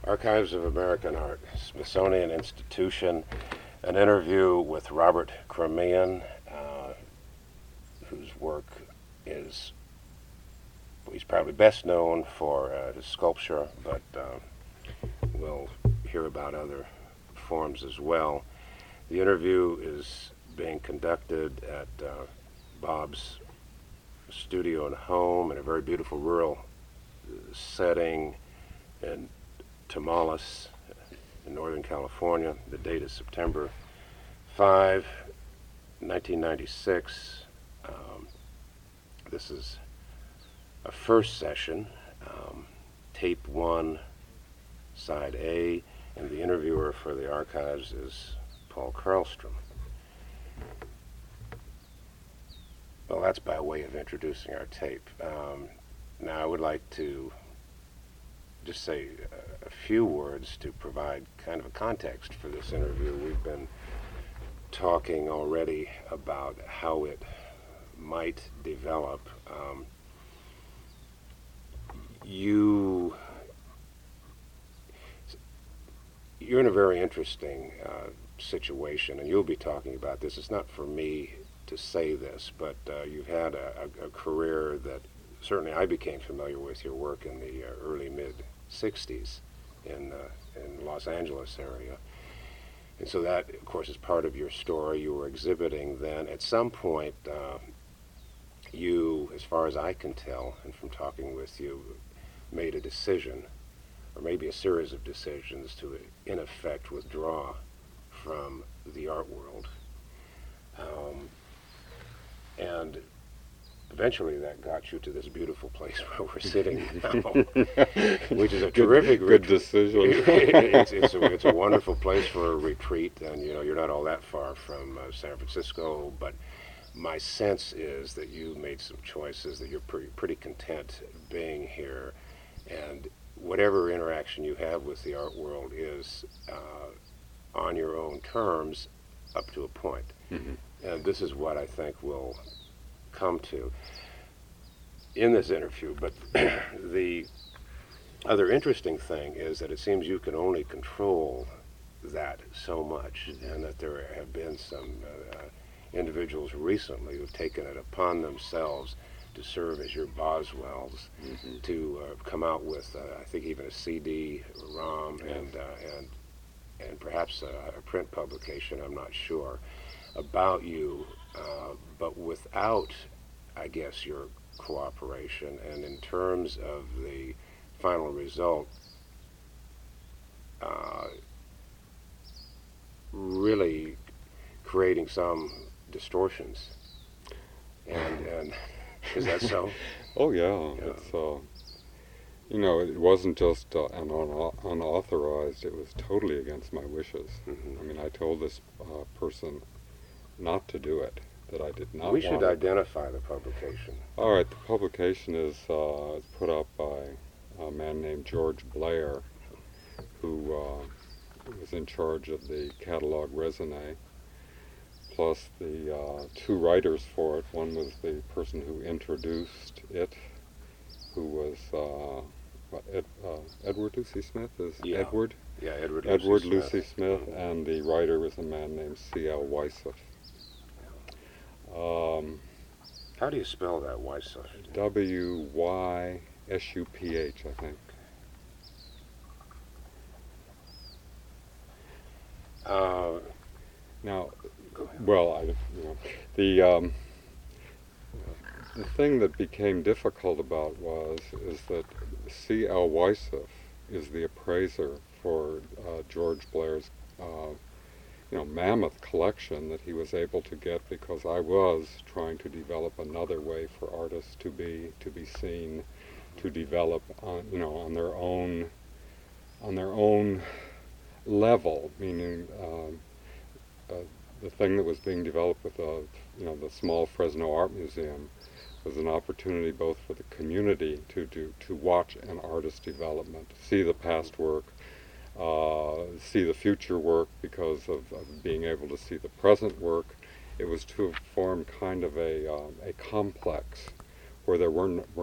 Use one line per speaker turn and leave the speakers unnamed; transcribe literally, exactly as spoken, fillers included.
Archives of American Art, Smithsonian Institution, an interview with Robert Cremian, uh, whose work is, well, he's probably best known for uh, his sculpture, but uh, we'll hear about other forms as well. The interview is being conducted at uh, Bob's studio and home in a very beautiful rural setting in Tamaulipas in Northern California. The date is September fifth, nineteen ninety-six. Um, this is a first session, um, tape one, side A, and the interviewer for the archives is Paul Karlstrom. Well, that's by way of introducing our tape. Um, now I would like to just say a, a few words to provide kind of a context for this interview. We've been talking already about how it might develop. Um, you, you're in a very interesting uh, situation, and you'll be talking about this. It's not for me to say this, but uh, you've had a, a, a career that certainly I became familiar with your work in the uh, early mid sixties in uh, in Los Angeles area. And so that, of course, is part of your story. You were exhibiting then. At some point, uh, you, as far as I can tell, and from talking with you, made a decision, or maybe a series of decisions, to, in effect, withdraw from the art world. Um, and eventually that got you to this beautiful place where we're sitting now, which is a terrific
good, good decision.
it's, it's, a, it's a wonderful place for a retreat, and you know you're not all that far from uh, San Francisco, but my sense is that you made some choices that you're pretty, pretty content being here, and whatever interaction you have with the art world is uh, on your own terms up to a point. Mm-hmm. And this is what I think we'll come to in this interview. But the other interesting thing is that it seems you can only control that so much, mm-hmm. and that there have been some uh, individuals recently who've taken it upon themselves to serve as your Boswells, mm-hmm. to uh, come out with, uh, I think, even a C D, ROM, yes. and uh, and and perhaps a, a print publication, I'm not sure, about you, uh, but without, I guess, your cooperation. And in terms of the final result, uh, really creating some distortions. And, and is that so?
Oh yeah,
yeah.
It's uh, you know, it wasn't just uh, an un- unauthorized. It was totally against my wishes. Mm-hmm. I mean, I told this uh, person not to do it, that I did not
We
want
should
it.
identify the publication.
All right, the publication is uh, put up by a man named George Blair, who uh, was in charge of the catalog raisonné, plus the uh, two writers for it. One was the person who introduced it, who was uh, what, Ed, uh, Edward Lucy Smith is
yeah.
Edward?
Yeah, Edward,
Edward
Lucy
Lucy
Smith,
Smith
mm-hmm.
and the writer was a man named C L Weissef. Um,
How do you spell that, Weissef?
W Y S U P H, I think.
Uh,
now, well, I, you know, the um, the thing that became difficult about was is that C L Weissef is the appraiser for uh, George Blair's uh, you know, mammoth collection that he was able to get, because I was trying to develop another way for artists to be to be seen, to develop on, you know, on their own on their own level, meaning um, uh, the thing that was being developed with the you know the small Fresno Art Museum was an opportunity both for the community to do to watch an artist's development, see the past work, Uh, see the future work because of, of being able to see the present work. It was to form kind of a, um, a complex where there were, n- were